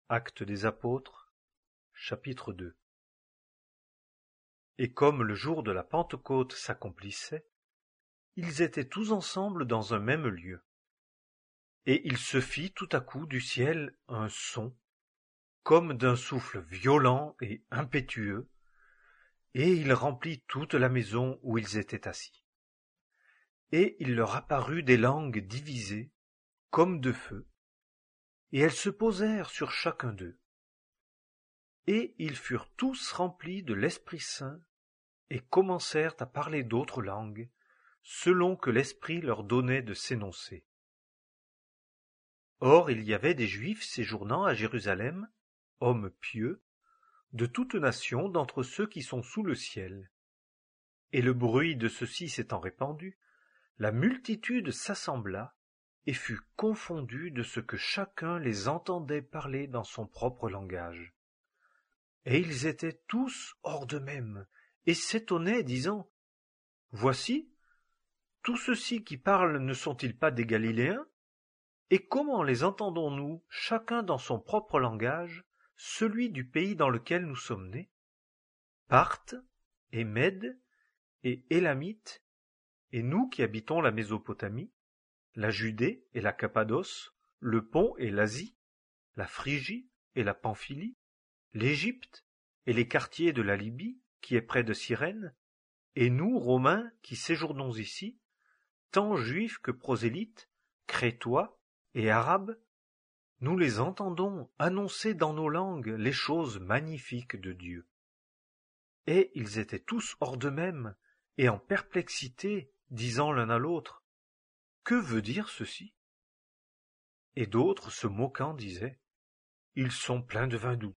Actes des Apôtres, chapitre 2. Et comme le jour de la Pentecôte s'accomplissait, ils étaient tous ensemble dans un même lieu. Et il se fit tout à coup du ciel un son, comme d'un souffle violent et impétueux, et il remplit toute la maison où ils étaient assis. Et il leur apparut des langues divisées, comme de feu, et elles se posèrent sur chacun d'eux. Et ils furent tous remplis de l'Esprit Saint, et commencèrent à parler d'autres langues, selon que l'Esprit leur donnait de s'énoncer. Or il y avait des Juifs séjournant à Jérusalem, hommes pieux, de toute nation d'entre ceux qui sont sous le ciel. Et le bruit de ceux-ci s'étant répandu, la multitude s'assembla et fut confondue de ce que chacun les entendait parler dans son propre langage. Et ils étaient tous hors d'eux-mêmes, et s'étonnaient, disant : « Voici, tous ceux-ci qui parlent ne sont-ils pas des Galiléens ? Et comment les entendons-nous, chacun dans son propre langage, celui du pays dans lequel nous sommes nés ? Parthes, et Mèdes, et Élamites, et nous qui habitons la Mésopotamie, la Judée et la Cappadoce, le Pont et l'Asie, la Phrygie et la Pamphylie, l'Égypte et les quartiers de la Libye, qui est près de Cyrène, et nous, Romains, qui séjournons ici, tant juifs que prosélytes, crétois et arabes, nous les entendons annoncer dans nos langues les choses magnifiques de Dieu. Et ils étaient tous hors d'eux-mêmes et en perplexité, disant l'un à l'autre : « Que veut dire ceci ? » Et d'autres, se moquant, disaient : « Ils sont pleins de vin doux. »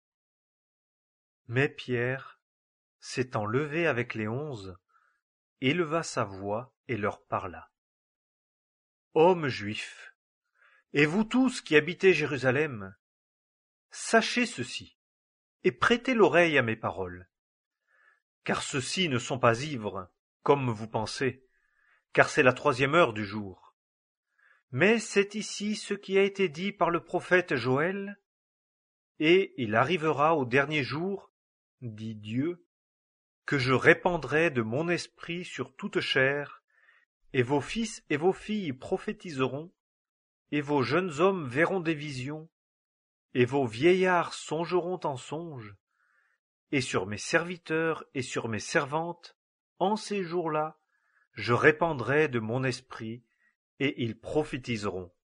Mais Pierre, s'étant levé avec les 11, éleva sa voix et leur parla. « Hommes juifs, et vous tous qui habitez Jérusalem, sachez ceci, et prêtez l'oreille à mes paroles. Car ceux-ci ne sont pas ivres, comme vous pensez, car c'est la 3e heure du jour. Mais c'est ici ce qui a été dit par le prophète Joël. Et il arrivera au dernier jour, dit Dieu, que je répandrai de mon esprit sur toute chair, et vos fils et vos filles prophétiseront, et vos jeunes hommes verront des visions, et vos vieillards songeront en songes, et sur mes serviteurs et sur mes servantes, en ces jours-là, je répandrai de mon esprit, et ils prophétiseront.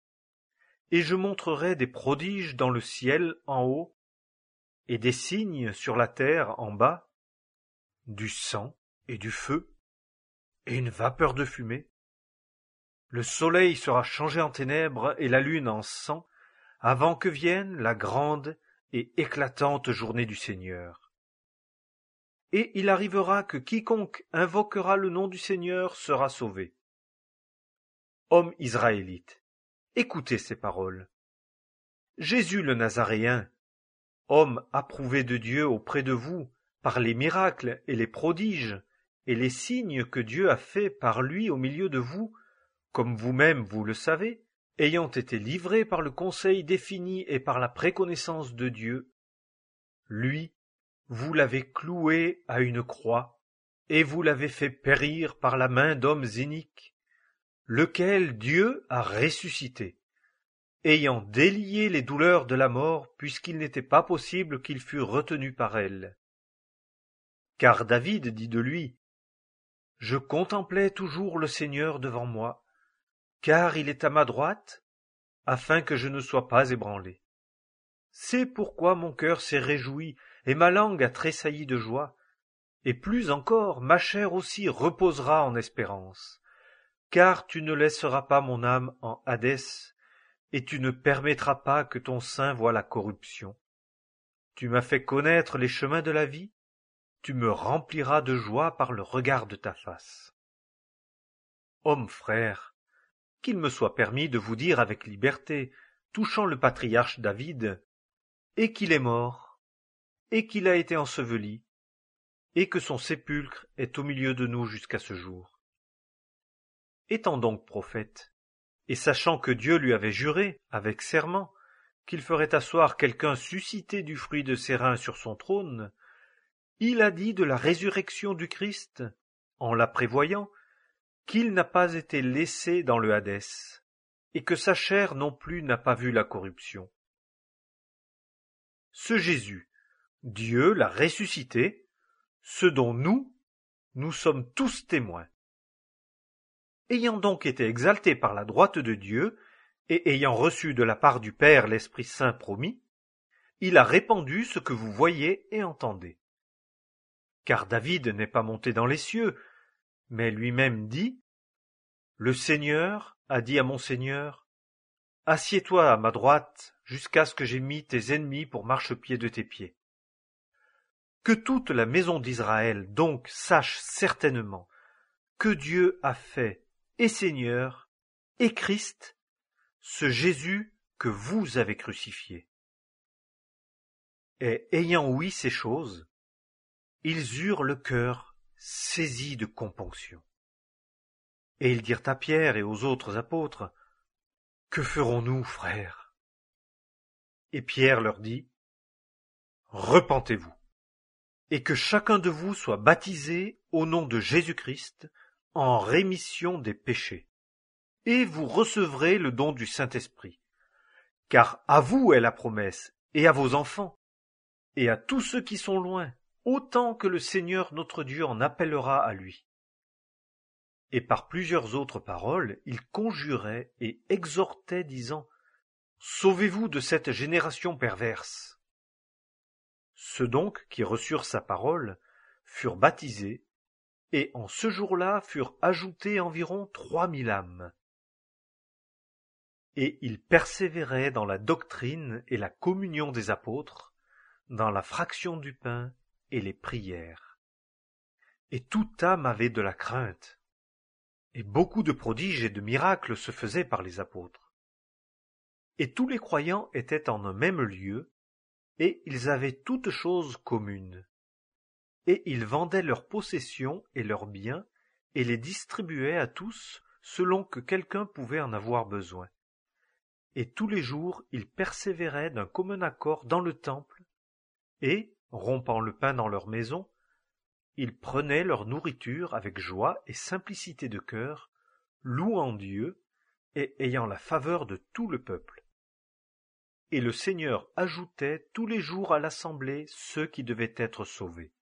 Et je montrerai des prodiges dans le ciel en haut, et des signes sur la terre en bas, du sang et du feu, et une vapeur de fumée. Le soleil sera changé en ténèbres et la lune en sang, avant que vienne la grande et éclatante journée du Seigneur. Et il arrivera que quiconque invoquera le nom du Seigneur sera sauvé. Hommes israélites, écoutez ces paroles. Jésus le Nazaréen, homme approuvé de Dieu auprès de vous par les miracles et les prodiges et les signes que Dieu a faits par lui au milieu de vous, comme vous-même vous le savez, ayant été livré par le conseil défini et par la préconnaissance de Dieu, lui, vous l'avez cloué à une croix, et vous l'avez fait périr par la main d'hommes iniques, lequel Dieu a ressuscité, ayant délié les douleurs de la mort, puisqu'il n'était pas possible qu'il fût retenu par elles. Car David dit de lui : « Je contemplais toujours le Seigneur devant moi, car il est à ma droite, afin que je ne sois pas ébranlé. C'est pourquoi mon cœur s'est réjoui, et ma langue a tressailli de joie, et plus encore, ma chair aussi reposera en espérance, car tu ne laisseras pas mon âme en Hadès, et tu ne permettras pas que ton sein voie la corruption. Tu m'as fait connaître les chemins de la vie, tu me rempliras de joie par le regard de ta face. Hommes frères, qu'il me soit permis de vous dire avec liberté, touchant le patriarche David, et qu'il est mort, et qu'il a été enseveli, et que son sépulcre est au milieu de nous jusqu'à ce jour. Étant donc prophète, et sachant que Dieu lui avait juré, avec serment, qu'il ferait asseoir quelqu'un suscité du fruit de ses reins sur son trône, il a dit de la résurrection du Christ, en la prévoyant, qu'il n'a pas été laissé dans le Hadès, et que sa chair non plus n'a pas vu la corruption. Ce Jésus, Dieu l'a ressuscité, ce dont nous sommes tous témoins. Ayant donc été exalté par la droite de Dieu, et ayant reçu de la part du Père l'Esprit Saint promis, il a répandu ce que vous voyez et entendez. Car David n'est pas monté dans les cieux, mais lui-même dit, « Le Seigneur a dit à mon Seigneur, assieds-toi à ma droite jusqu'à ce que j'aie mis tes ennemis pour marchepied de tes pieds. » Que toute la maison d'Israël donc sache certainement que Dieu a fait et Seigneur et Christ, ce Jésus que vous avez crucifié. Et ayant ouï ces choses, ils eurent le cœur saisi de componction. Et ils dirent à Pierre et aux autres apôtres, « Que ferons-nous, frères ?» Et Pierre leur dit, « Repentez-vous, et que chacun de vous soit baptisé au nom de Jésus-Christ en rémission des péchés, et vous recevrez le don du Saint-Esprit. Car à vous est la promesse, et à vos enfants, et à tous ceux qui sont loin, autant que le Seigneur notre Dieu en appellera à lui. » Et par plusieurs autres paroles, il conjurait et exhortait, disant, « Sauvez-vous de cette génération perverse. » Ceux donc qui reçurent sa parole furent baptisés, et en ce jour-là furent ajoutés environ 3000 âmes. Et ils persévéraient dans la doctrine et la communion des apôtres, dans la fraction du pain et les prières. Et toute âme avait de la crainte. Et beaucoup de prodiges et de miracles se faisaient par les apôtres. Et tous les croyants étaient en un même lieu, et ils avaient toutes choses communes. Et ils vendaient leurs possessions et leurs biens, et les distribuaient à tous, selon que quelqu'un pouvait en avoir besoin. Et tous les jours ils persévéraient d'un commun accord dans le temple, et, rompant le pain dans leur maison, ils prenaient leur nourriture avec joie et simplicité de cœur, louant Dieu et ayant la faveur de tout le peuple. Et le Seigneur ajoutait tous les jours à l'assemblée ceux qui devaient être sauvés.